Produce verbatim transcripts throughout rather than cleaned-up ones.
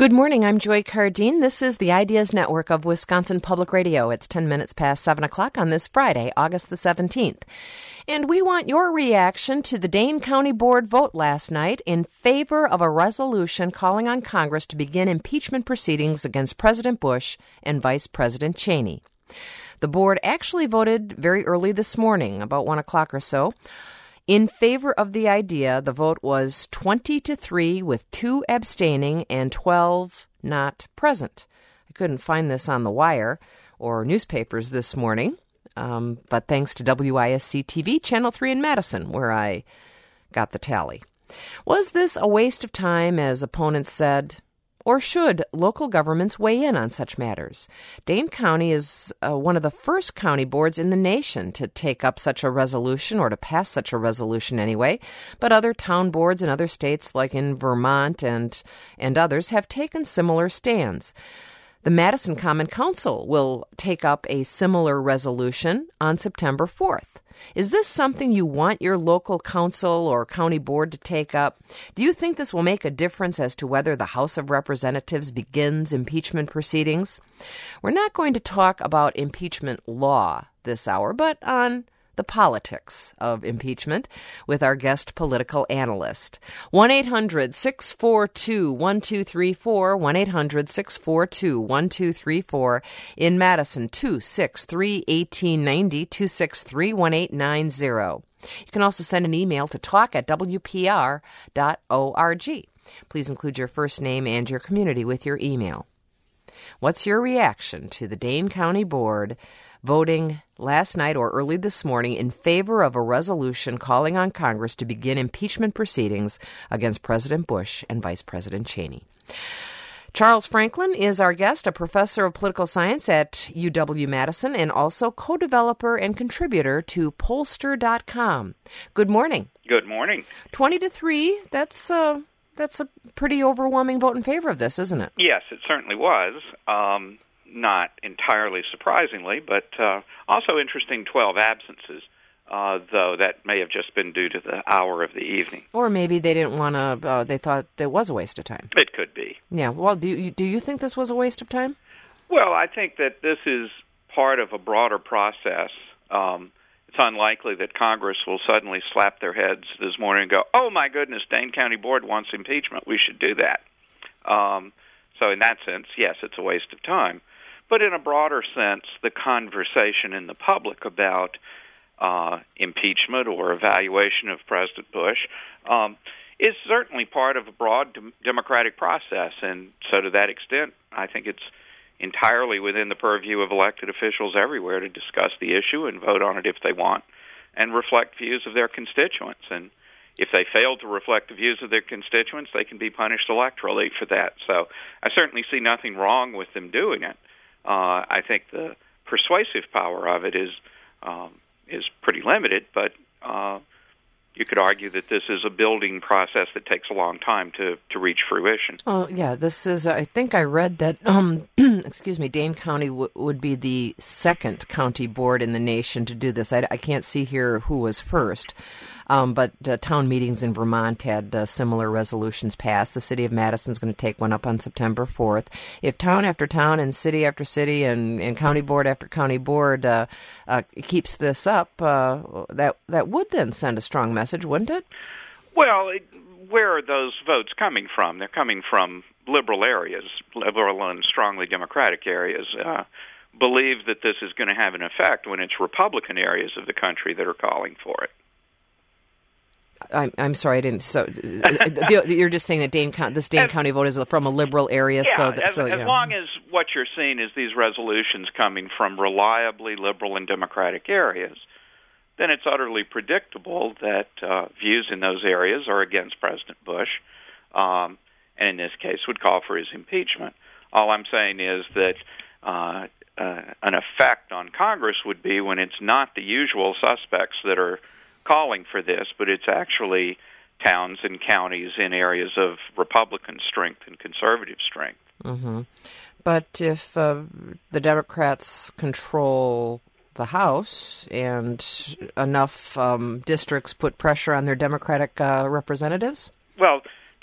Good morning. I'm Joy Cardine. This is the Ideas Network of Wisconsin Public Radio. It's ten minutes past seven o'clock on this Friday, August the seventeenth. And we want your reaction to the Dane County Board vote last night in favor of a resolution calling on Congress to begin impeachment proceedings against President Bush and Vice President Cheney. The board actually voted very early this morning, about one o'clock or so. In favor of the idea, the vote was twenty to three, with two abstaining and twelve not present. I couldn't find this on the wire or newspapers this morning, um, but thanks to W I S C T V, Channel three in Madison, where I got the tally. Was this a waste of time, as opponents said? Or should local governments weigh in on such matters? Dane County is uh, one of the first county boards in the nation to take up such a resolution, or to pass such a resolution anyway. But other town boards in other states, like in Vermont and, and others, have taken similar stands. The Madison Common Council will take up a similar resolution on September fourth. Is this something you want your local council or county board to take up? Do you think this will make a difference as to whether the House of Representatives begins impeachment proceedings? We're not going to talk about impeachment law this hour, but on the politics of impeachment with our guest political analyst. one eight hundred six four two one two three four, one eight hundred six four two one two three four. In Madison, two six three, one eight nine zero, two six three, one eight nine zero. You can also send an email to talk at w p r dot org. Please include your first name and your community with your email. What's your reaction to the Dane County Board voting last night or early this morning in favor of a resolution calling on Congress to begin impeachment proceedings against President Bush and Vice President Cheney? Charles Franklin is our guest, a professor of political science at U W-Madison and also co-developer and contributor to pollster dot com. Good morning. Good morning. twenty to three, that's uh, that's a pretty overwhelming vote in favor of this, isn't it? Yes, it certainly was. Um Not entirely surprisingly, but uh, also interesting twelve absences, uh, though that may have just been due to the hour of the evening. Or maybe they didn't want to, uh, they thought it was a waste of time. It could be. Yeah, well, do you, do you think this was a waste of time? Well, I think that this is part of a broader process. Um, it's unlikely that Congress will suddenly slap their heads this morning and go, oh my goodness, Dane County Board wants impeachment, we should do that. Um, so in that sense, yes, it's a waste of time. But in a broader sense, the conversation in the public about uh, impeachment or evaluation of President Bush um, is certainly part of a broad de- democratic process. And so to that extent, I think it's entirely within the purview of elected officials everywhere to discuss the issue and vote on it if they want and reflect views of their constituents. And if they fail to reflect the views of their constituents, they can be punished electorally for that. So I certainly see nothing wrong with them doing it. Uh, I think the persuasive power of it is um, is pretty limited, but uh, you could argue that this is a building process that takes a long time to, to reach fruition. Oh, yeah, this is, I think I read that, um, excuse me, Dane County w- would be the second county board in the nation to do this. I, I can't see here who was first. Um, but uh, town meetings in Vermont had uh, similar resolutions passed. The city of Madison's going to take one up on September fourth. If town after town and city after city and, and county board after county board uh, uh, keeps this up, uh, that that would then send a strong message, wouldn't it? Well, it, where are those votes coming from? They're coming from liberal areas, liberal and strongly democratic areas. Uh, believe that this is going to have an effect when it's Republican areas of the country that are calling for it. I'm I'm sorry, I didn't. So you're just saying that Dane this Dane as, County vote is from a liberal area. Yeah, so that, as, so, as yeah. long as what you're seeing is these resolutions coming from reliably liberal and democratic areas, then it's utterly predictable that uh, views in those areas are against President Bush, um, and in this case would call for his impeachment. All I'm saying is that uh, uh, an effect on Congress would be when it's not the usual suspects that are calling for this, but it's actually towns and counties in areas of Republican strength and conservative strength. Mm-hmm. But if uh, the Democrats control the House and enough um, districts put pressure on their Democratic uh, representatives? Well,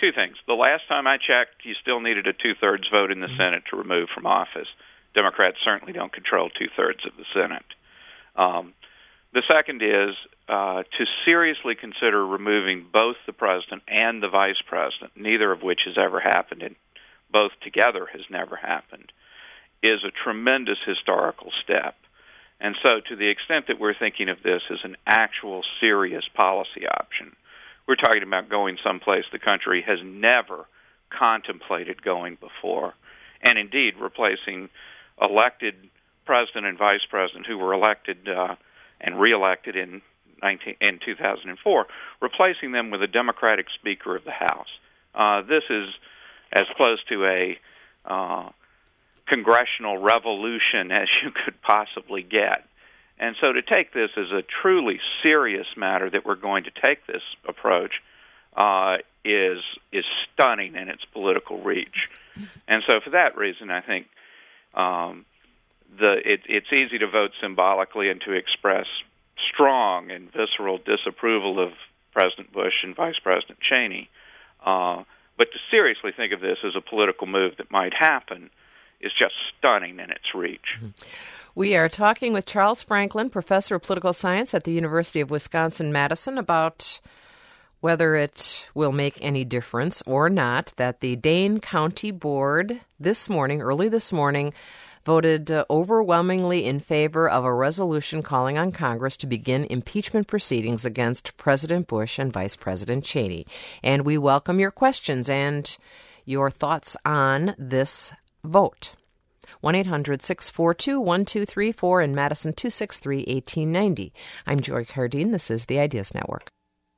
two things. The last time I checked, you still needed a two-thirds vote in the mm-hmm. Senate to remove from office. Democrats certainly don't control two-thirds of the Senate. Um, the second is uh, to seriously consider removing both the president and the vice president, neither of which has ever happened, and both together has never happened, is a tremendous historical step. And so to the extent that we're thinking of this as an actual serious policy option, we're talking about going someplace the country has never contemplated going before, and indeed replacing elected president and vice president who were elected uh, and reelected in nineteen, in two thousand four, replacing them with a Democratic Speaker of the House. Uh, this is as close to a uh, congressional revolution as you could possibly get. And so to take this as a truly serious matter that we're going to take this approach uh, is is stunning in its political reach. And so for that reason, I think um, the it, it's easy to vote symbolically and to express strong and visceral disapproval of President Bush and Vice President Cheney. Uh, but to seriously think of this as a political move that might happen is just stunning in its reach. We are talking with Charles Franklin, professor of political science at the University of Wisconsin-Madison, about whether it will make any difference or not that the Dane County Board this morning, early this morning, voted uh, overwhelmingly in favor of a resolution calling on Congress to begin impeachment proceedings against President Bush and Vice President Cheney. And we welcome your questions and your thoughts on this vote. one eight hundred six four two one two three four in Madison, two six three one eight nine zero. I'm Joy Cardine. This is the Ideas Network.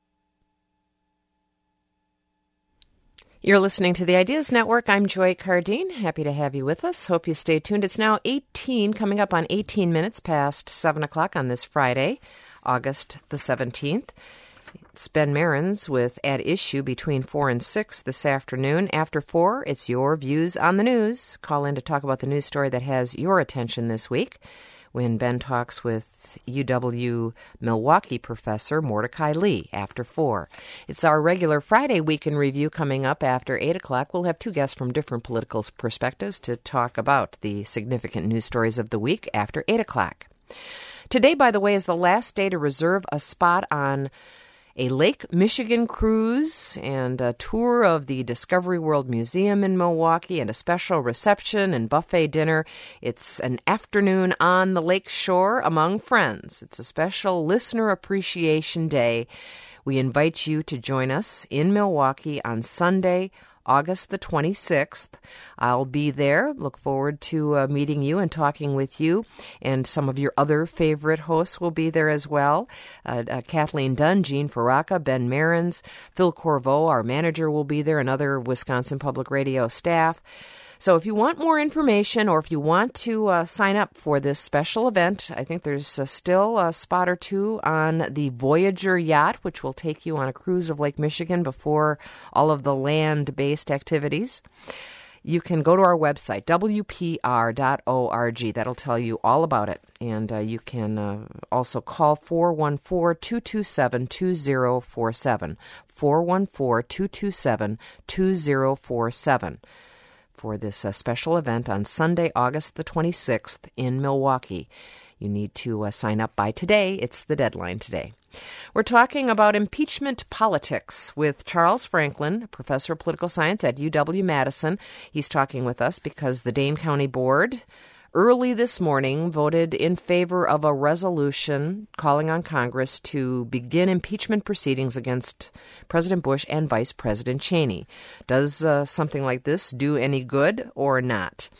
You're listening to the Ideas Network. I'm Joy Cardine. Happy to have you with us. Hope you stay tuned. It's now eighteen, coming up on eighteen minutes past seven o'clock on this Friday, August the seventeenth. It's Ben Marins with At Issue between four and six this afternoon. After four, it's your views on the news. Call in to talk about the news story that has your attention this week when Ben talks with U W Milwaukee professor Mordecai Lee after four. It's our regular Friday Week in Review coming up after eight o'clock. We'll have two guests from different political perspectives to talk about the significant news stories of the week after eight o'clock. Today, by the way, is the last day to reserve a spot on a Lake Michigan cruise and a tour of the Discovery World Museum in Milwaukee and a special reception and buffet dinner. It's an afternoon on the lake shore among friends. It's a special listener appreciation day. We invite you to join us in Milwaukee on Sunday, August the twenty-sixth. I'll be there. Look forward to uh, meeting you and talking with you. And some of your other favorite hosts will be there as well. Uh, uh, Kathleen Dunn, Jean Faraka, Ben Marins, Phil Corvo, our manager, will be there, and other Wisconsin Public Radio staff. So if you want more information or if you want to uh, sign up for this special event, I think there's uh, still a spot or two on the Voyager yacht, which will take you on a cruise of Lake Michigan before all of the land-based activities. You can go to our website, W P R dot org. That'll tell you all about it. And uh, you can uh, also call four one four, two two seven, two zero four seven, four one four, two two seven, two zero four seven. for this uh, special event on Sunday, August the twenty-sixth in Milwaukee. You need to uh, sign up by today. It's the deadline today. We're talking about impeachment politics with Charles Franklin, professor of political science at U W-Madison. He's talking with us because the Dane County Board early this morning voted in favor of a resolution calling on Congress to begin impeachment proceedings against President Bush and Vice President Cheney. Does uh, something like this do any good or not?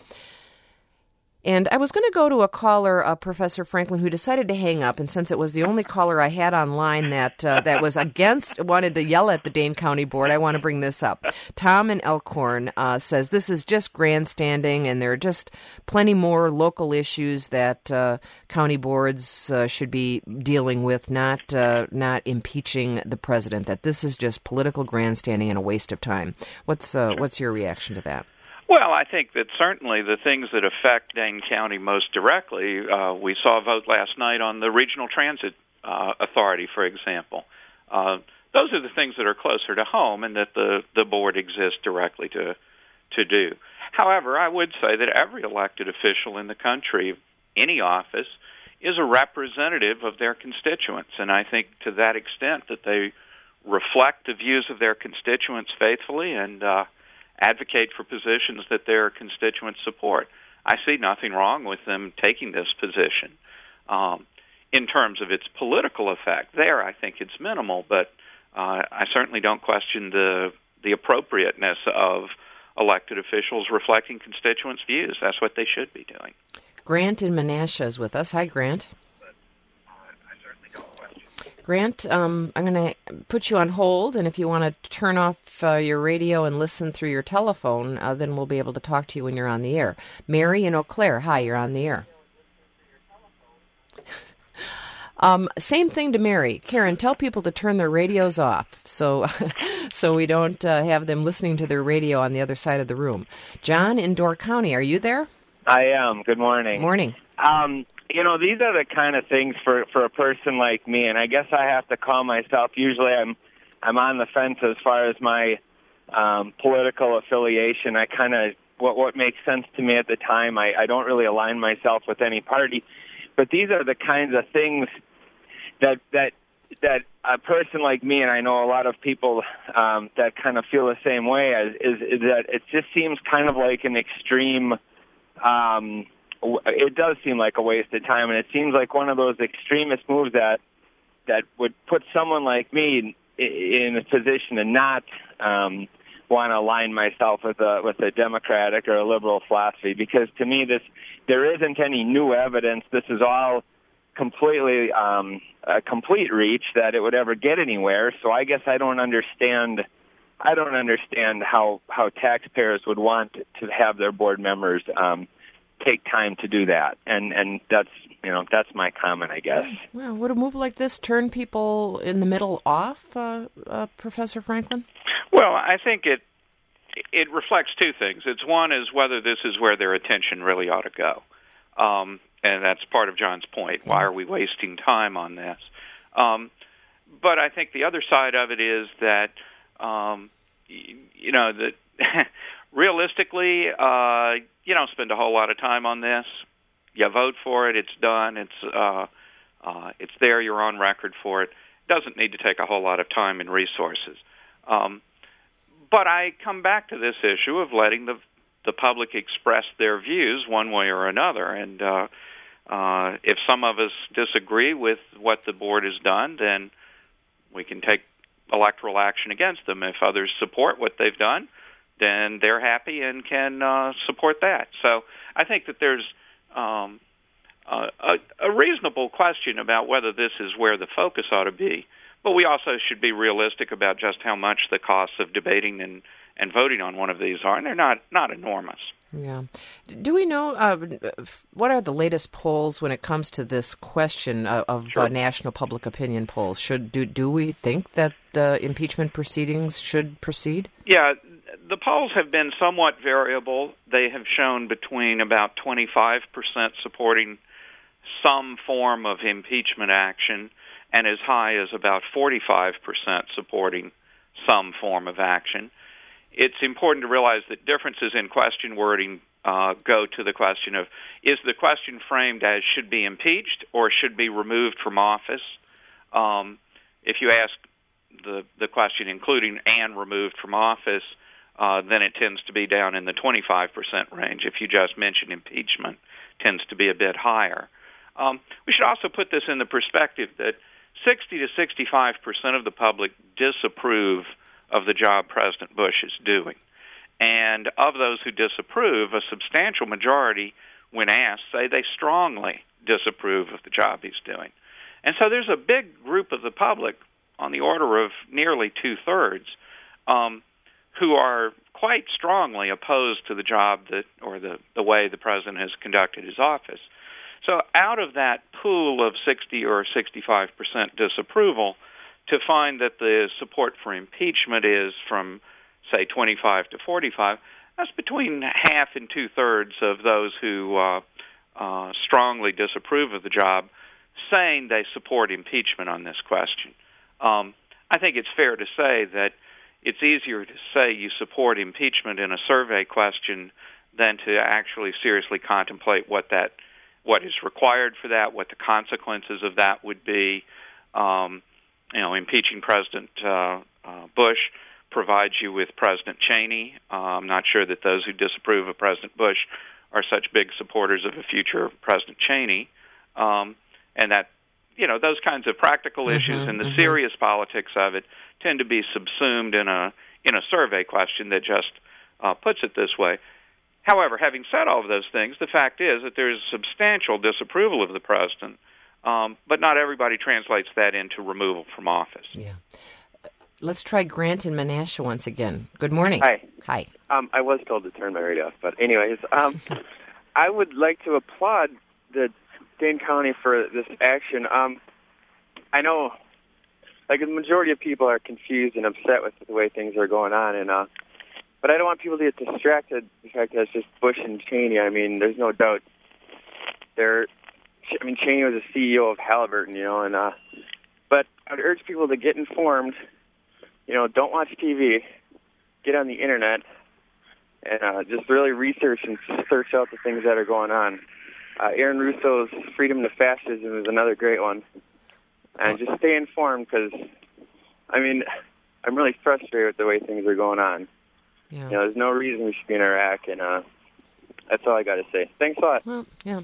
And I was going to go to a caller, uh, Professor Franklin, who decided to hang up. And since it was the only caller I had online that uh, that was against, wanted to yell at the Dane County Board, I want to bring this up. Tom in Elkhorn uh, says this is just grandstanding, and there are just plenty more local issues that uh, county boards uh, should be dealing with, not uh, not impeaching the president. That this is just political grandstanding and a waste of time. What's uh, what's your reaction to that? Well, I think that certainly the things that affect Dane County most directly, uh, we saw a vote last night on the Regional Transit uh, Authority, for example. Uh, those are the things that are closer to home and that the, the board exists directly to to do. However, I would say that every elected official in the country, any office, is a representative of their constituents, and I think to that extent that they reflect the views of their constituents faithfully and uh, advocate for positions that their constituents support. I see nothing wrong with them taking this position. Um, in terms of its political effect, there I think it's minimal, but uh, I certainly don't question the the appropriateness of elected officials reflecting constituents' views. That's what they should be doing. Grant in Menasha is with us. Hi, Grant. Grant, um, I'm going to put you on hold, and if you want to turn off uh, your radio and listen through your telephone, uh, then we'll be able to talk to you when you're on the air. Mary in Eau Claire, hi, you're on the air. Um, same thing to Mary. Karen, tell people to turn their radios off so so we don't uh, have them listening to their radio on the other side of the room. John in Door County, are you there? I am. Good morning. Morning. Um, you know, these are the kind of things for, for a person like me, and I guess I have to call myself, usually I'm I'm on the fence as far as my um, political affiliation. I kind of, what, what makes sense to me at the time, I, I don't really align myself with any party, but these are the kinds of things that that that a person like me, and I know a lot of people um, that kind of feel the same way, is, is, is that it just seems kind of like an extreme, um, it does seem like a waste of time, and it seems like one of those extremist moves that that would put someone like me in, in a position to not um, want to align myself with a with a democratic or a liberal philosophy, because to me this there isn't any new evidence. This is all completely um, a complete reach that it would ever get anywhere. So I guess I don't understand. I don't understand how how taxpayers would want to have their board members um, take time to do that. And and that's you know that's my comment, I guess. Well, would a move like this turn people in the middle off, uh, uh, Professor Franklin? Well, I think it it reflects two things. It's one is whether this is where their attention really ought to go. Um, And that's part of John's point. Why are we wasting time on this? Um, but I think the other side of it is that, um, you, you know, that realistically, uh, you don't spend a whole lot of time on this. You vote for it. It's done. It's uh, uh, it's there. You're on record for it. It doesn't need to take a whole lot of time and resources. Um, but I come back to this issue of letting the the public express their views one way or another. And uh, uh, if some of us disagree with what the board has done, then we can take electoral action against them. If others support what they've done, then they're happy and can uh, support that. So I think that there's um, a, a reasonable question about whether this is where the focus ought to be. But we also should be realistic about just how much the costs of debating and and voting on one of these are, and they're not, not enormous. Yeah. Do we know, uh, what are the latest polls when it comes to this question of, of Sure. uh, national public opinion polls? Should do, do we think that the impeachment proceedings should proceed? Yeah, the polls have been somewhat variable. They have shown between about twenty-five percent supporting some form of impeachment action and as high as about forty-five percent supporting some form of action. It's important to realize that differences in question wording uh, go to the question of, is the question framed as should be impeached or should be removed from office? Um, if you ask the, the question including and removed from office, uh, then it tends to be down in the twenty-five percent range. If you just mention impeachment, it tends to be a bit higher. Um, we should also put this in the perspective that sixty to sixty-five percent of the public disapprove of the job President Bush is doing. And of those who disapprove, a substantial majority, when asked, say they strongly disapprove of the job he's doing. And so there's a big group of the public, on the order of nearly two-thirds, um, who are quite strongly opposed to the job that, or the, the way the President has conducted his office. So out of that pool of sixty or sixty-five percent disapproval, to find that the support for impeachment is from, say, twenty-five to forty-five, that's between half and two-thirds of those who uh, uh, strongly disapprove of the job saying they support impeachment on this question. Um, I think it's fair to say that it's easier to say you support impeachment in a survey question than to actually seriously contemplate what that, what is required for that, what the consequences of that would be. Um, you know, impeaching President uh, uh, Bush provides you with President Cheney. Uh, I'm not sure that those who disapprove of President Bush are such big supporters of a future President Cheney. Um, and that, you know, those kinds of practical mm-hmm, issues and the mm-hmm. serious politics of it tend to be subsumed in a in a survey question that just uh, puts it this way. However, having said all of those things, the fact is that there is substantial disapproval of the president, um, but not everybody translates that into removal from office. Yeah. Let's try Grant in Menasha once again. Good morning. Hi. Hi. Um, I was told to turn my radio off, but anyways, um, I would like to applaud the Dane County for this action. Um, I know, like, the majority of people are confused and upset with the way things are going on, and uh, but I don't want people to get distracted. The fact that it's just Bush and Cheney. I mean, there's no doubt. They're, I mean, Cheney was a C E O of Halliburton, you know, and uh, but I would urge people to get informed. You know, don't watch T V. Get on the internet and uh, just really research and search out the things that are going on. Uh, Aaron Russo's Freedom to Fascism is another great one. And just stay informed because, I mean, I'm really frustrated with the way things are going on. Yeah. You know, there's no reason we should be in Iraq, and uh, that's all I got to say. Thanks a lot. Well, yeah,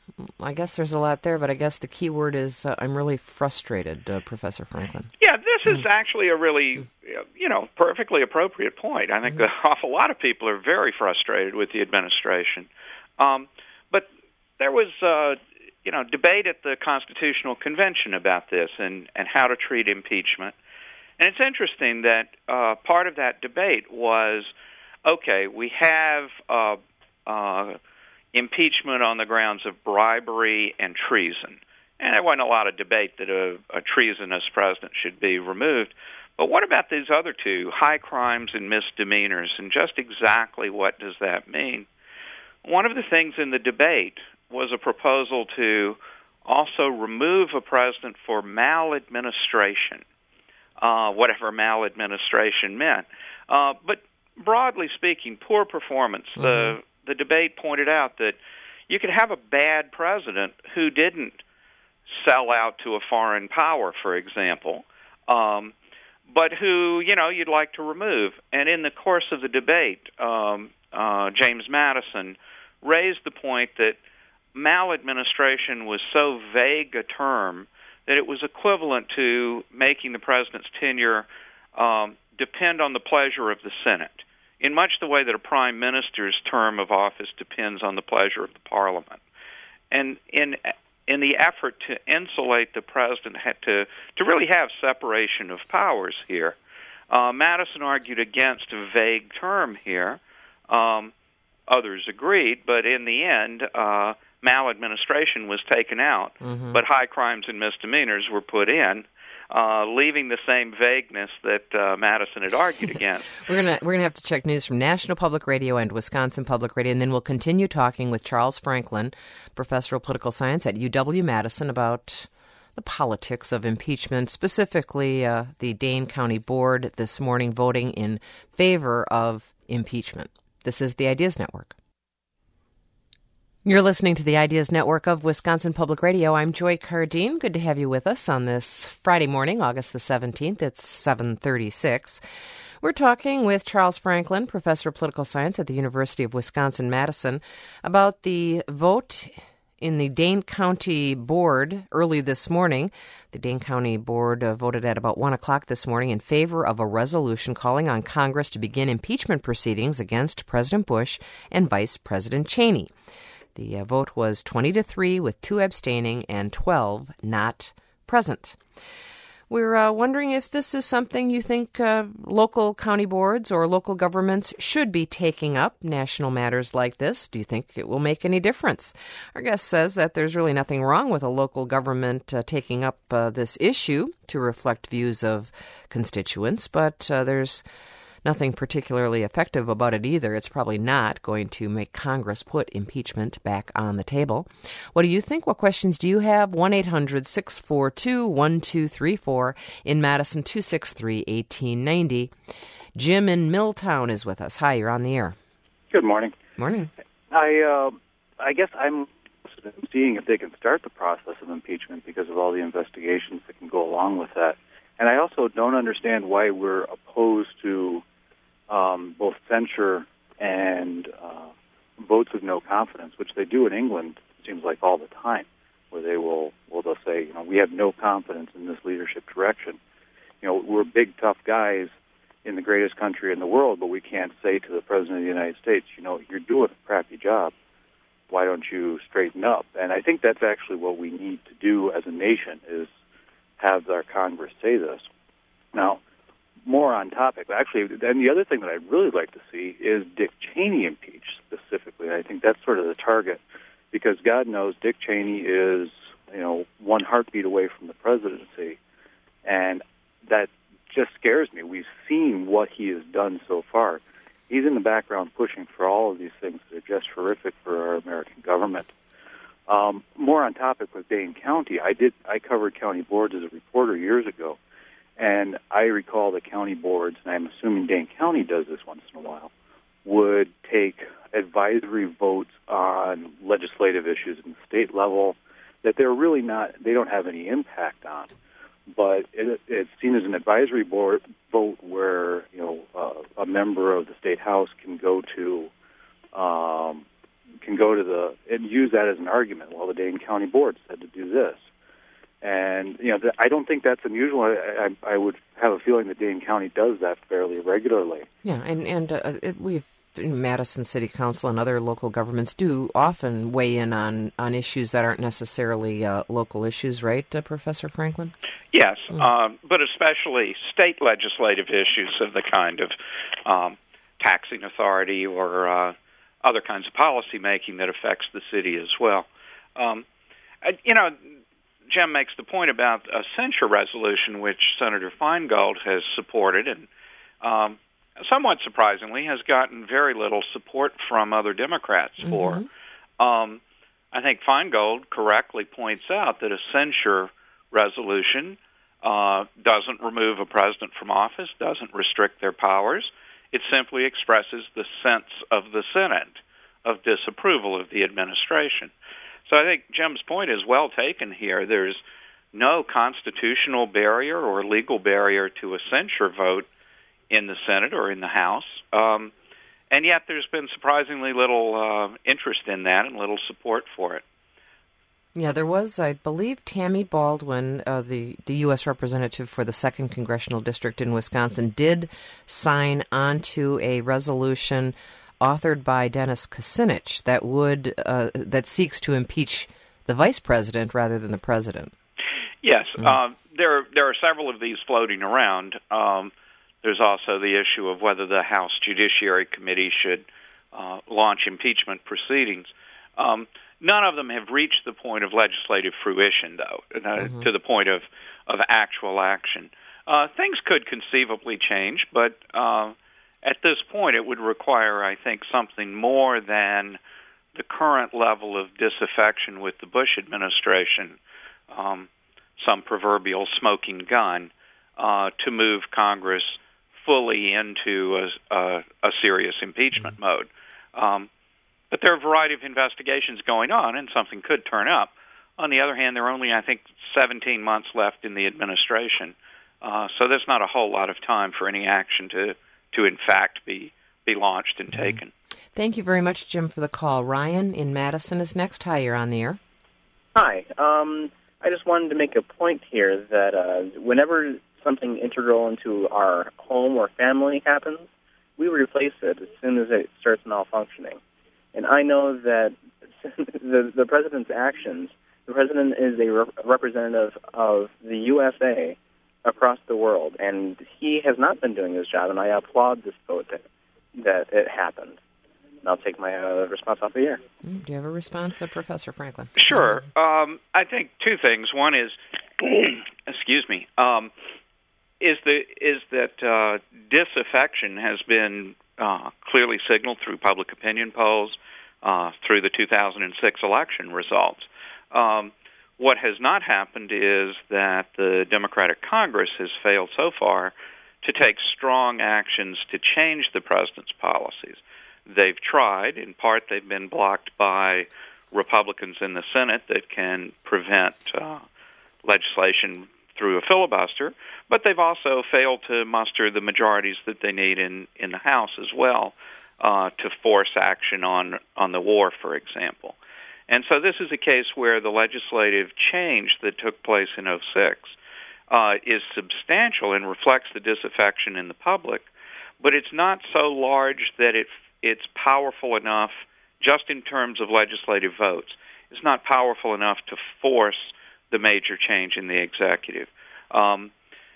I guess there's a lot there, but I guess the key word is uh, I'm really frustrated, uh, Professor Franklin. Yeah, this is mm. actually a really, you know, perfectly appropriate point. I think mm. an awful lot of people are very frustrated with the administration. Um, but there was, uh, you know, debate at the Constitutional Convention about this and, and how to treat impeachment. And it's interesting that uh, part of that debate was, okay, we have uh, uh, impeachment on the grounds of bribery and treason. And there wasn't a lot of debate that a, a treasonous president should be removed. But what about these other two, high crimes and misdemeanors, and just exactly what does that mean? One of the things in the debate was a proposal to also remove a president for maladministration, uh, whatever maladministration meant. Uh, but broadly speaking, poor performance. Mm-hmm. The the debate pointed out that you could have a bad president who didn't sell out to a foreign power, for example, um, but who, you know, you'd like to remove. And in the course of the debate, um, uh, James Madison raised the point that maladministration was so vague a term that it was equivalent to making the president's tenure um, depend on the pleasure of the Senate, in much the way that a prime minister's term of office depends on the pleasure of the parliament. And in in the effort to insulate the president, had to, to really have separation of powers here, uh, Madison argued against a vague term here. Um, others agreed, but in the end, uh, maladministration was taken out, mm-hmm. but high crimes and misdemeanors were put in, uh, leaving the same vagueness that uh, Madison had argued against. we're gonna we're gonna have to check news from National Public Radio and Wisconsin Public Radio, and then we'll continue talking with Charles Franklin, professor of political science at U W Madison, about the politics of impeachment, specifically uh, the Dane County Board this morning voting in favor of impeachment. This is the Ideas Network. You're listening to the Ideas Network of Wisconsin Public Radio. I'm Joy Cardine. Good to have you with us on this Friday morning, August the seventeenth. It's seven thirty-six. We're talking with Charles Franklin, professor of political science at the University of Wisconsin-Madison, about the vote in the Dane County Board early this morning. The Dane County Board uh, voted at about one o'clock this morning in favor of a resolution calling on Congress to begin impeachment proceedings against President Bush and Vice President Cheney. The uh, vote was twenty to three, with two abstaining and twelve not present. We're uh, wondering if this is something you think uh, local county boards or local governments should be taking up, national matters like this. Do you think it will make any difference? Our guest says that there's really nothing wrong with a local government uh, taking up uh, this issue to reflect views of constituents, but uh, there's nothing particularly effective about it either. It's probably not going to make Congress put impeachment back on the table. What do you think? What questions do you have? one eight hundred six four two one two three four. In Madison, two six three one eight nine zero. Jim in Milltown is with us. Hi, you're on the air. Good morning. Morning. I uh, I guess I'm seeing if they can start the process of impeachment because of all the investigations that can go along with that. And I also don't understand why we're opposed to um, both censure and uh, votes of no confidence, which they do in England, it seems like all the time, where they will, well, they'll say, you know, we have no confidence in this leadership direction. You know, we're big, tough guys in the greatest country in the world, but we can't say to the President of the United States, you know, you're doing a crappy job. Why don't you straighten up? And I think that's actually what we need to do as a nation, is have our Congress say this. Now, more on topic, actually, and the other thing that I'd really like to see is Dick Cheney impeached specifically. I think that's sort of the target, because God knows Dick Cheney is, you know, one heartbeat away from the presidency, and that just scares me. We've seen what he has done so far. He's in the background pushing for all of these things that are just horrific for our American government. Um, more on topic with Dane County, I did I covered county boards as a reporter years ago, and I recall the county boards, and I'm assuming Dane County does this once in a while, would take advisory votes on legislative issues at the state level that they're really not, they don't have any impact on. But it, it's seen as an advisory board vote where, you know, uh, a member of the state house can go to um, can go to the and use that as an argument. Well, the Dane County Board said to do this, and you know, th- I don't think that's unusual. I, I, I would have a feeling that Dane County does that fairly regularly. Yeah, and and uh, it, we've. Madison City Council and other local governments do often weigh in on, on issues that aren't necessarily uh, local issues, right, uh, Professor Franklin? Yes, mm. um, but especially state legislative issues of the kind of um, taxing authority or uh, other kinds of policy making that affects the city as well. Um, I, you know, Jim makes the point about a censure resolution, which Senator Feingold has supported, and um, somewhat surprisingly, has gotten very little support from other Democrats for. Mm-hmm. Um, I think Feingold correctly points out that a censure resolution uh, doesn't remove a president from office, doesn't restrict their powers. It simply expresses the sense of the Senate of disapproval of the administration. So I think Jim's point is well taken here. There's no constitutional barrier or legal barrier to a censure vote in the Senate or in the House, um, and yet there's been surprisingly little uh, interest in that and little support for it. Yeah, there was, I believe, Tammy Baldwin, uh, the, the U S representative for the second Congressional District in Wisconsin, did sign onto a resolution authored by Dennis Kucinich that would uh, that seeks to impeach the vice president rather than the president. Yes, Mm. uh, there there are several of these floating around. Um, There's also the issue of whether the House Judiciary Committee should uh, launch impeachment proceedings. Um, none of them have reached the point of legislative fruition, though, uh, mm-hmm. to the point of, of actual action. Uh, things could conceivably change, but uh, at this point it would require, I think, something more than the current level of disaffection with the Bush administration, um, some proverbial smoking gun, uh, to move Congress fully into a, a, a serious impeachment mode. Um, but there are a variety of investigations going on, and something could turn up. On the other hand, there are only, I think, seventeen months left in the administration, uh, so there's not a whole lot of time for any action to, to in fact, be, be launched and taken. Thank you very much, Jim, for the call. Ryan in Madison is next. Hi, you're on the air. Hi. Um, I just wanted to make a point here that uh, whenever something integral into our home or family happens, we replace it as soon as it starts malfunctioning. And I know that the, the president's actions, the president is a re- representative of the U S A across the world, and he has not been doing his job, and I applaud this vote that, that it happened. And I'll take my uh, response off the air. Mm, do you have a response, uh, Professor Franklin? Sure. Um, I think two things. One is, excuse me, um, is the is that uh, disaffection has been uh, clearly signaled through public opinion polls, uh, through the two thousand six election results. Um, what has not happened is that the Democratic Congress has failed so far to take strong actions to change the president's policies. They've tried. In part, they've been blocked by Republicans in the Senate that can prevent uh, legislation through a filibuster, but they've also failed to muster the majorities that they need in, in the House as well uh, to force action on, on the war, for example. And so this is a case where the legislative change that took place in oh six uh, is substantial and reflects the disaffection in the public, but it's not so large that it it's powerful enough, just in terms of legislative votes, it's not powerful enough to force the major change in the executive. Um,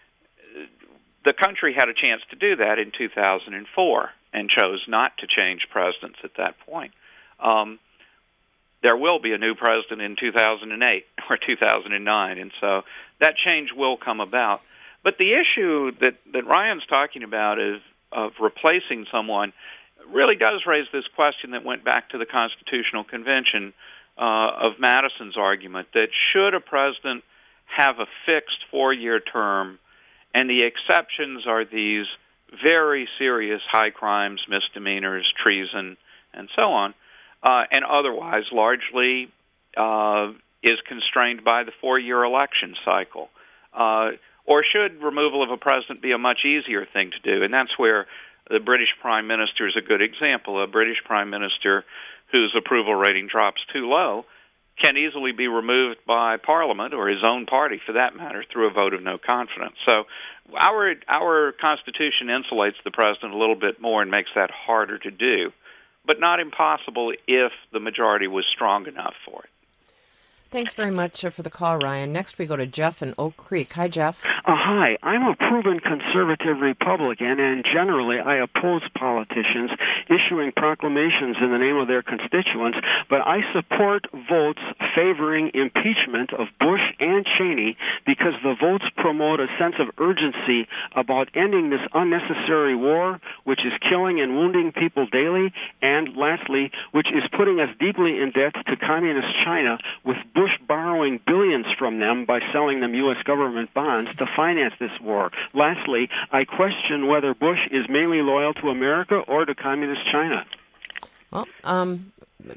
the country had a chance to do that in two thousand four and chose not to change presidents at that point. Um, there will be a new president in two thousand eight or two thousand nine, and so that change will come about. But the issue that, that Ryan's talking about is of replacing someone really does raise this question that went back to the Constitutional Convention uh, of Madison's argument that should a president have a fixed four-year term, and the exceptions are these very serious high crimes, misdemeanors, treason, and so on, uh, and otherwise largely uh, is constrained by the four-year election cycle. Uh, or should removal of a president be a much easier thing to do? And that's where the British Prime Minister is a good example. A British Prime Minister whose approval rating drops too low can easily be removed by Parliament, or his own party for that matter, through a vote of no confidence. So our our Constitution insulates the president a little bit more and makes that harder to do, but not impossible if the majority was strong enough for it. Thanks very much for the call, Ryan. Next we go to Jeff in Oak Creek. Hi, Jeff. Uh, hi. I'm a proven conservative Republican, and generally I oppose politicians issuing proclamations in the name of their constituents, but I support votes favoring impeachment of Bush and Cheney because the votes promote a sense of urgency about ending this unnecessary war, which is killing and wounding people daily, and lastly, which is putting us deeply in debt to communist China, with Bush borrowing billions from them by selling them U S government bonds to finance this war. Lastly, I question whether Bush is mainly loyal to America or to communist China. Well, um,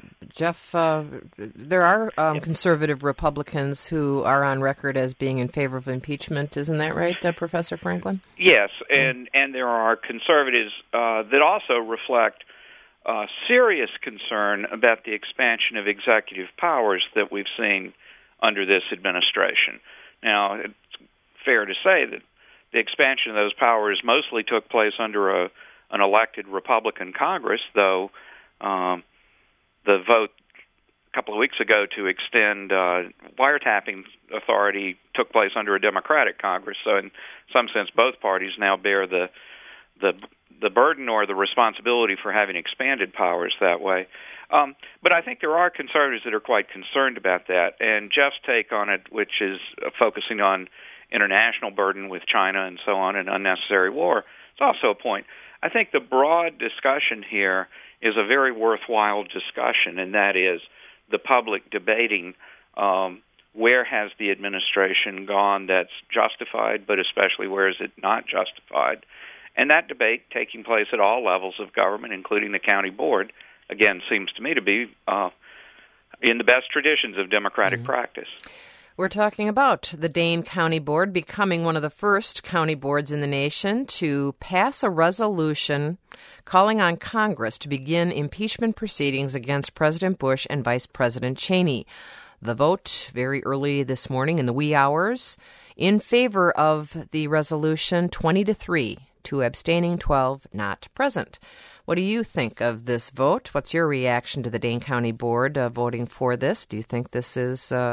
Jeff, uh, there are um, conservative Republicans who are on record as being in favor of impeachment. Isn't that right, uh, Professor Franklin? Yes, and, and there are conservatives uh, that also reflect Uh, serious concern about the expansion of executive powers that we've seen under this administration. Now, it's fair to say that the expansion of those powers mostly took place under a, an elected Republican Congress, though um, the vote a couple of weeks ago to extend uh, wiretapping authority took place under a Democratic Congress. So in some sense, both parties now bear the the the burden or the responsibility for having expanded powers that way. Um, but I think there are conservatives that are quite concerned about that. And Jeff's take on it, which is uh, focusing on international burden with China and so on and unnecessary war, it's also a point. I think the broad discussion here is a very worthwhile discussion, and that is the public debating um, where has the administration gone that's justified, but especially where is it not justified. And that debate taking place at all levels of government, including the county board, again, seems to me to be uh, in the best traditions of democratic mm-hmm. practice. We're talking about the Dane County Board becoming one of the first county boards in the nation to pass a resolution calling on Congress to begin impeachment proceedings against President Bush and Vice President Cheney. The vote very early this morning in the wee hours in favor of the resolution, twenty to three. Two abstaining, twelve not present. What do you think of this vote? What's your reaction to the Dane County Board uh, voting for this? Do you think this is uh,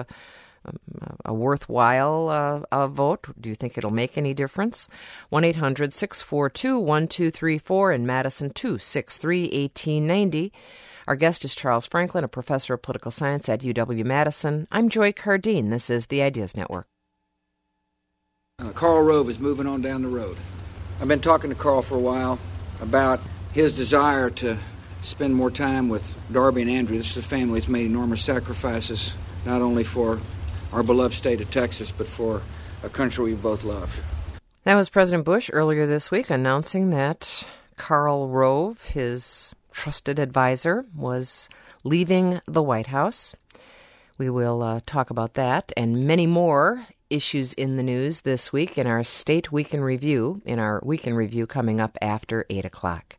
a worthwhile uh, uh, vote? Do you think it'll make any difference? one eight hundred six four two one two three four in Madison, two six three one eight nine zero. Our guest is Charles Franklin, a professor of political science at U W Madison. I'm Joy Cardine. This is the Ideas Network. Uh, Karl Rove is moving on down the road. I've been talking to Karl for a while about his desire to spend more time with Darby and Andrew. This is a family that's made enormous sacrifices, not only for our beloved state of Texas, but for a country we both love. That was President Bush earlier this week announcing that Karl Rove, his trusted advisor, was leaving the White House. We will uh, talk about that and many more issues in the news this week in our State Week in Review, in our Week in Review coming up after eight o'clock.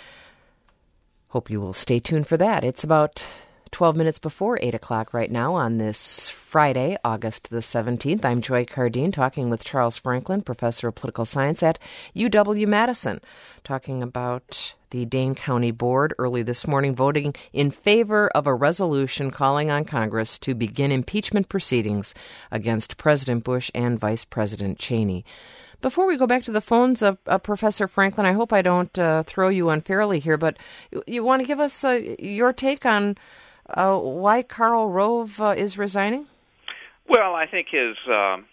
Hope you will stay tuned for that. It's about twelve minutes before eight o'clock right now on this Friday, August the seventeenth. I'm Joy Cardine, talking with Charles Franklin, professor of political science at U W-Madison, talking about the Dane County Board early this morning voting in favor of a resolution calling on Congress to begin impeachment proceedings against President Bush and Vice President Cheney. Before we go back to the phones, uh, uh, Professor Franklin, I hope I don't uh, throw you unfairly here, but you, you want to give us uh, your take on uh, why Karl Rove uh, is resigning? Well, I think his um,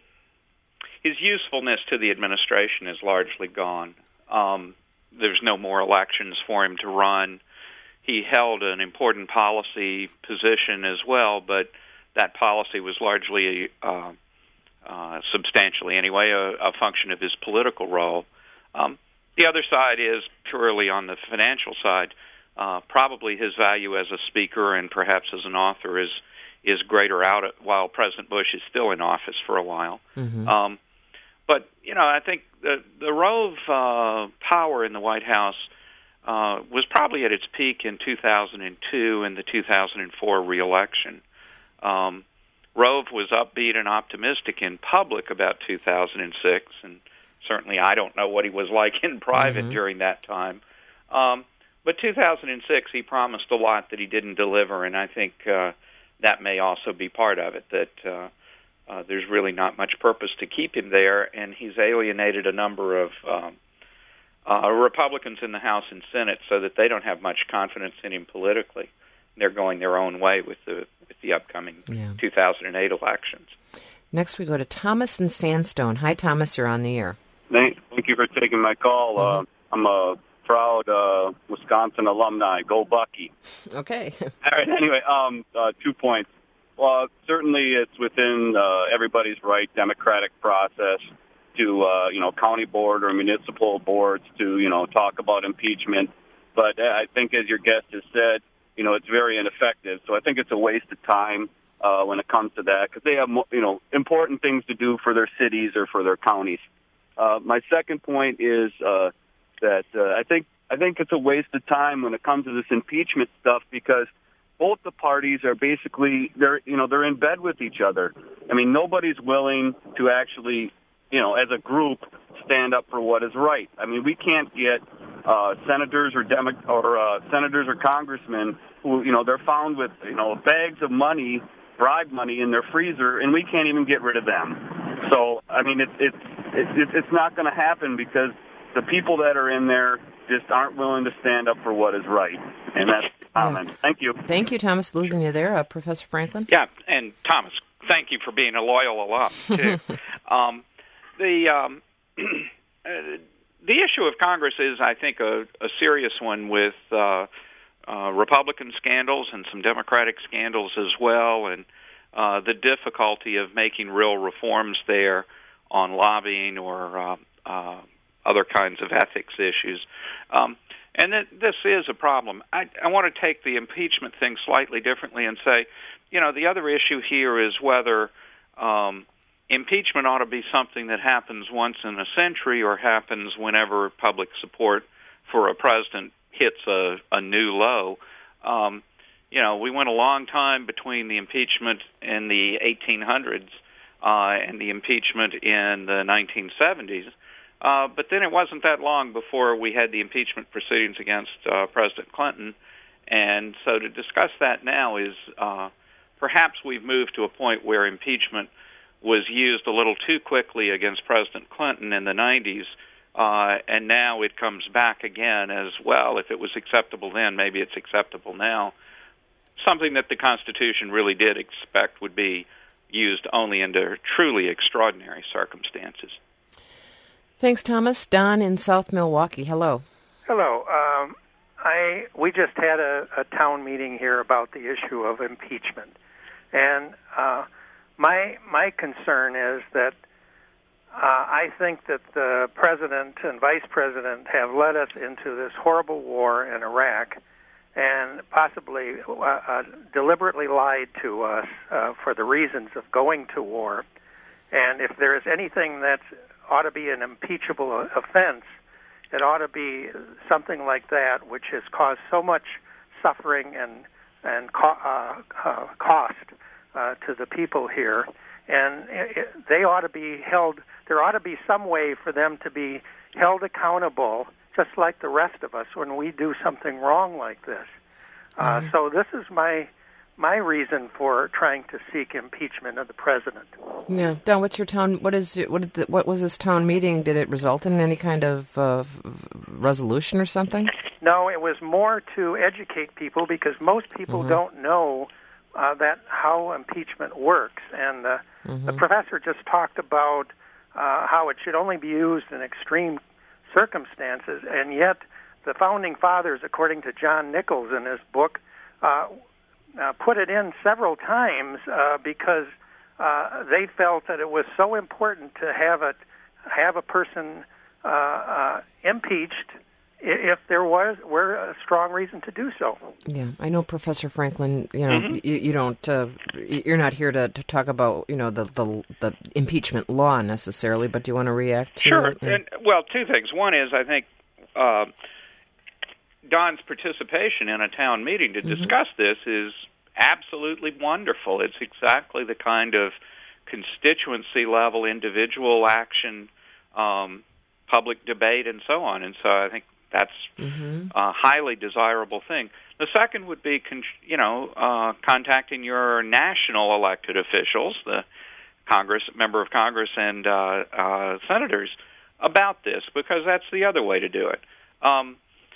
his usefulness to the administration is largely gone. Um, there's no more elections for him to run. He held an important policy position as well, but that policy was largely uh, Uh, substantially anyway, a, a function of his political role. Um, the other side is purely on the financial side. Uh, probably his value as a speaker and perhaps as an author is is greater out at, while President Bush is still in office for a while. Mm-hmm. Um, but, you know, I think the, the Rove uh, power in the White House uh, was probably at its peak in two thousand two and the two thousand four reelection. Um Rove was upbeat and optimistic in public about two thousand six, and certainly I don't know what he was like in private mm-hmm. during that time. Um, but two thousand six, he promised a lot that he didn't deliver, and I think uh, that may also be part of it, that uh, uh, there's really not much purpose to keep him there, and he's alienated a number of um, uh, Republicans in the House and Senate so that they don't have much confidence in him politically. They're going their own way with the with the upcoming yeah. two thousand eight elections. Next, we go to Thomas in Sandstone. Hi, Thomas. You're on the air. Thank, thank you for taking my call. Mm-hmm. Uh, I'm a proud uh, Wisconsin alumni. Go Bucky. Okay. All right. Anyway, um, uh, two points. Well, certainly it's within uh, everybody's right, democratic process, to uh, you know, county board or municipal boards to you know talk about impeachment. But I think, as your guest has said, you know, it's very ineffective. So I think it's a waste of time uh, when it comes to that because they have, you know, important things to do for their cities or for their counties. Uh, my second point is uh, that uh, I think I think it's a waste of time when it comes to this impeachment stuff because both the parties are basically they're you know they're in bed with each other. I mean, nobody's willing to actually, you know, as a group, stand up for what is right. I mean, we can't get uh, senators or Demo- or uh, senators or congressmen who, you know, they're found with, you know, bags of money, bribe money in their freezer, and we can't even get rid of them. So, I mean, it's it's it's, it's not going to happen because the people that are in there just aren't willing to stand up for what is right, and that's the comment. Yeah. Thank you. Thank you, Thomas. Losing you there, uh, Professor Franklin. Yeah, and Thomas, thank you for being a loyal alum too. um, the um, uh, the issue of Congress is, I think, a, a serious one with uh, uh, Republican scandals and some Democratic scandals as well, and uh, the difficulty of making real reforms there on lobbying or uh, uh, other kinds of ethics issues. Um, and th- this is a problem. I, I want to take the impeachment thing slightly differently and say, you know, the other issue here is whether um, impeachment ought to be something that happens once in a century or happens whenever public support for a president hits a, a new low. Um, you know, we went a long time between the impeachment in the eighteen hundreds uh, and the impeachment in the nineteen seventies. Uh, but then it wasn't that long before we had the impeachment proceedings against uh, President Clinton. And so to discuss that now is uh, perhaps we've moved to a point where impeachment was used a little too quickly against President Clinton in the nineties, uh, and now it comes back again as well. If it was acceptable then, maybe it's acceptable now. Something that the Constitution really did expect would be used only under truly extraordinary circumstances. Thanks, Thomas. Don in South Milwaukee. Hello. Hello. Um, I we just had a, a town meeting here about the issue of impeachment, and uh, my my concern is that uh, I think that the president and vice president have led us into this horrible war in Iraq, and possibly uh, uh, deliberately lied to us uh, for the reasons of going to war. And if there is anything that ought to be an impeachable offense, it ought to be something like that, which has caused so much suffering and and co- uh, uh, cost uh, to the people here. And it, it, they ought to be held. There ought to be some way for them to be held accountable, just like the rest of us, when we do something wrong like this. Uh, mm-hmm. So this is my my reason for trying to seek impeachment of the president. Yeah, Don, what's your town? What is what? Did the, what was this town meeting? Did it result in any kind of uh, resolution or something? No, it was more to educate people, because most people mm-hmm. don't know uh, that how impeachment works. And uh, mm-hmm. the professor just talked about uh, how it should only be used in extreme circumstances, and yet the founding fathers, according to John Nichols in his book, uh, uh, put it in several times uh, because uh, they felt that it was so important to have a have a person uh, uh, impeached if there was were a strong reason to do so. Yeah, I know, Professor Franklin. You know, mm-hmm. you, you don't. Uh, you're not here to, to talk about you know the, the the impeachment law necessarily, but do you want to react to Sure. it? Yeah. And, well, two things. One is I think uh, Don's participation in a town meeting to mm-hmm. discuss this is absolutely wonderful. It's exactly the kind of constituency level, individual action, um, public debate, and so on. And so I think that's mm-hmm. a highly desirable thing. The second would be, you know, uh, contacting your national elected officials, the Congress, member of Congress, and uh, uh, senators about this, because that's the other way to do it. Um,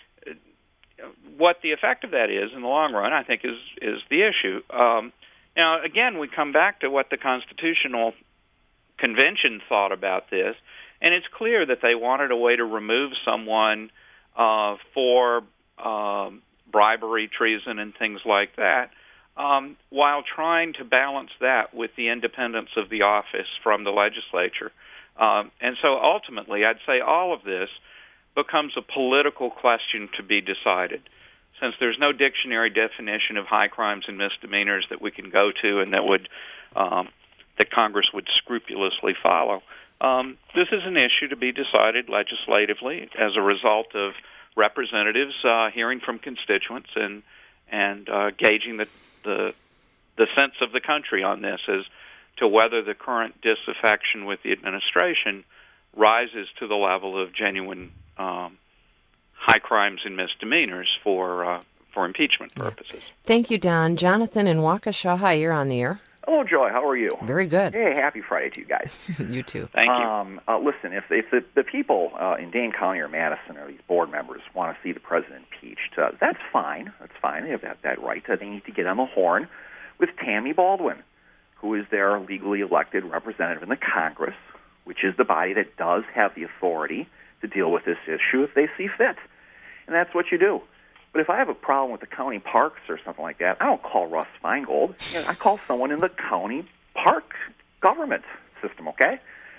what the effect of that is in the long run, I think, is is the issue. Um, now, again, we come back to what the Constitutional Convention thought about this, and it's clear that they wanted a way to remove someone uh, for um, bribery, treason, and things like that, um, while trying to balance that with the independence of the office from the legislature. Um, and so ultimately, I'd say all of this becomes a political question to be decided. Since there's no dictionary definition of high crimes and misdemeanors that we can go to and that would um, that Congress would scrupulously follow, um, this is an issue to be decided legislatively as a result of representatives uh, hearing from constituents and and uh, gauging the, the the sense of the country on this as to whether the current disaffection with the administration rises to the level of genuine um, high crimes and misdemeanors for uh, for impeachment purposes. Thank you, Don. Jonathan in Waukesha, hi, you're on the air. Hello, Joy. How are you? Very good. Hey, happy Friday to you guys. You too. Thank you. Um, uh, listen, if, if the, the people uh, in Dane County or Madison or these board members want to see the president impeached, uh, that's fine. That's fine. They have that, that right. Uh, they need to get on the horn with Tammy Baldwin, who is their legally elected representative in the Congress, which is the body that does have the authority to deal with this issue if they see fit. And that's what you do. But if I have a problem with the county parks or something like that, I don't call Russ Feingold. You know, I call someone in the county park government system, okay?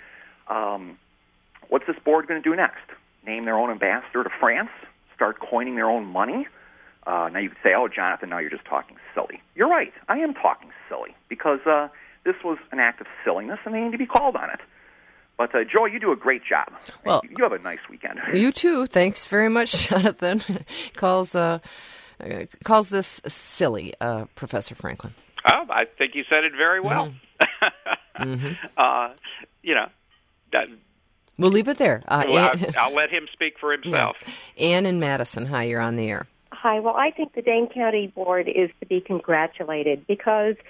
Um, what's this board going to do next? Name their own ambassador to France? Start coining their own money? Uh, now you could say, oh, Jonathan, now you're just talking silly. You're right. I am talking silly because uh, this was an act of silliness, and they need to be called on it. But, uh, Joy, you do a great job. Well, you have a nice weekend. You too. Thanks very much, Jonathan. calls uh, uh, calls this silly, uh, Professor Franklin. Oh, I think you said it very well. Mm-hmm. mm-hmm. Uh, you know, that, we'll leave it there. Uh, well, Ann, I'll, I'll let him speak for himself. Yeah. Ann in Madison, hi, you're on the air. Hi. Well, I think the Dane County Board is to be congratulated because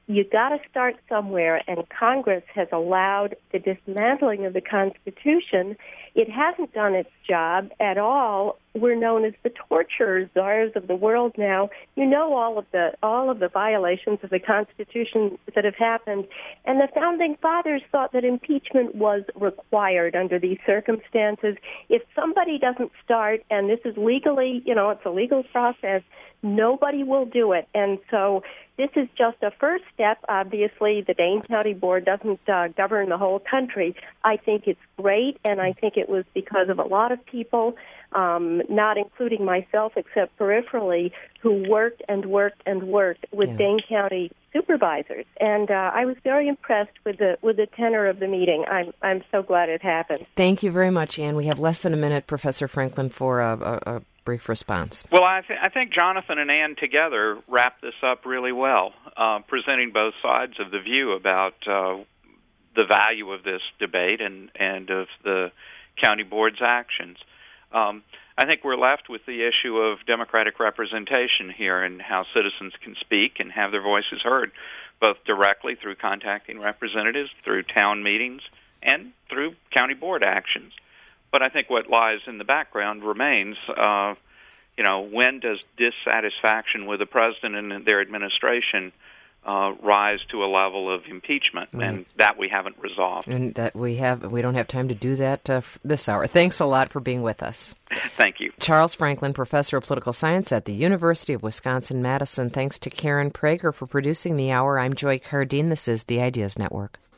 you got to start somewhere, and Congress has allowed the dismantling of the Constitution. It hasn't done its job at all. We're known as the torture czars of the world now. You know all of the all of the violations of the Constitution that have happened, and the Founding Fathers thought that impeachment was required under these circumstances. If somebody doesn't start, and this is legally, you know, it's a legal process, nobody will do it. And so this is just a first step. Obviously, the Dane County Board doesn't uh, govern the whole country. I think it's great, and I think it was because of a lot of people, um, not including myself except peripherally, who worked and worked and worked with yeah. Dane County supervisors. And uh, I was very impressed with the with the tenor of the meeting. I'm I'm so glad it happened. Thank you very much, Ann. We have less than a minute, Professor Franklin, for a, a, a brief response. Well, I, th- I think Jonathan and Ann together wrapped this up really well, uh, presenting both sides of the view about uh, the value of this debate and, and of the county board's actions. Um, I think we're left with the issue of democratic representation here and how citizens can speak and have their voices heard, both directly through contacting representatives, through town meetings, and through county board actions. But I think what lies in the background remains, uh, you know, when does dissatisfaction with the president and their administration uh, rise to a level of impeachment? Right. And that we haven't resolved. And that we have, we don't have time to do that uh, this hour. Thanks a lot for being with us. Thank you. Charles Franklin, Professor of Political Science at the University of Wisconsin-Madison. Thanks to Karen Prager for producing the hour. I'm Joy Cardine. This is the Ideas Network.